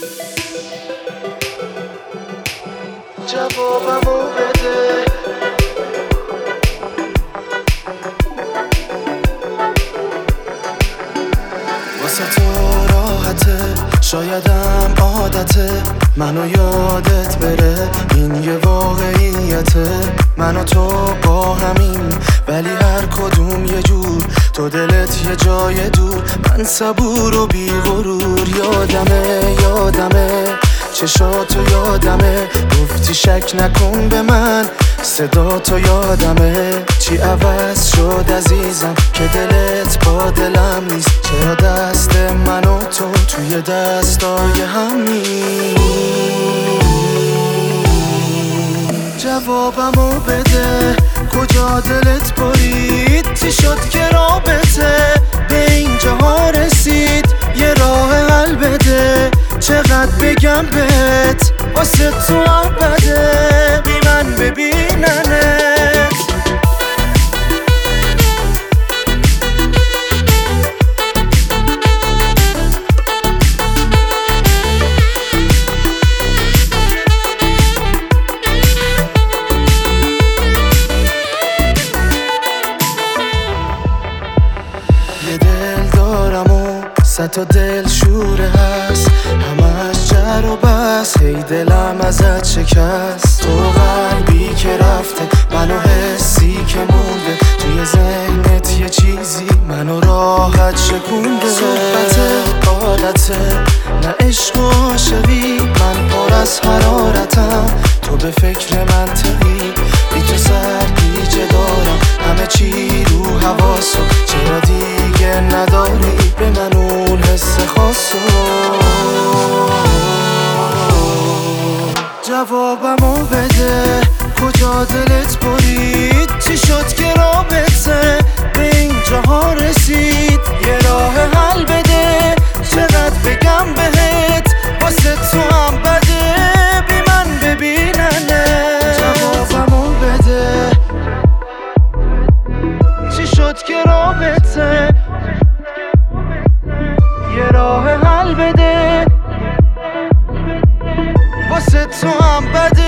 جوابمو بده. واسه تو راحته، شایدم عادته منو یادت بره، این یه واقعیته. من و تو با همین ولی هر کدوم یه جور، تو دلت یه جای دور، من صبور و بی غرور. یادمه چشاتو یادمه، گفتی شک نکن به من، صدا تو یادمه. چی عوض شد عزیزم که دلت با دلم نیست؟ چرا دست من و تو توی دستای هم نیست؟ جوابمو بده، کجا دلت برید؟ چی شد که رابطه به اینجاها رسید؟ یه راه حل بده، چقدر بگم بهت واسه تو هم بده، بی من ببیننت. یه دل دارم و صد تا دل شوره هست، همش جر و بس، هی دلم ازت شکست. تو قلبی که رفته، منو حسی که مونده، توی ذهنت یه چیزی منو راحت شکونده. صحبت حالته نه عشق و عاشقی، من پر از حرارتم، تو به فکر منطقی، بی تو سرگیجه دارم، همه چی رو حواسو، چرا دیگه نداری به من اون حس خاصو؟ جوابمو بده، کجا دلت برید؟ چی شد که رابطه به اینجاها رسید؟ یه راه حل بده، چقدر بگم بهت واسه تو هم بده، بی من ببیننه. جوابمو بده، چی شد که رابطه؟ یه راه حل بده واسه تو هم بده.